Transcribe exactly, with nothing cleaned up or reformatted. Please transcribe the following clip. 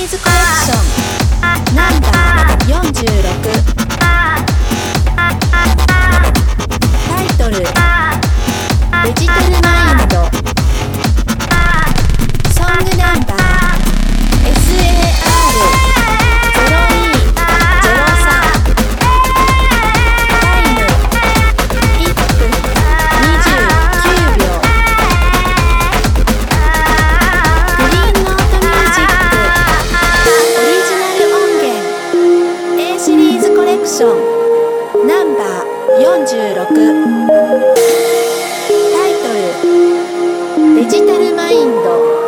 ーズコレクションナンバーよんじゅうろく、タイトルデジタルマインド、ソングナンバー エスエーアールゼロにゼロさん、タイムいっぷんにじゅうきゅうびょう、グリーンノートミュージックオリジナル音源 A シリーズコレクションナンバーよんじゅうろく、タイトルデジタルマインド。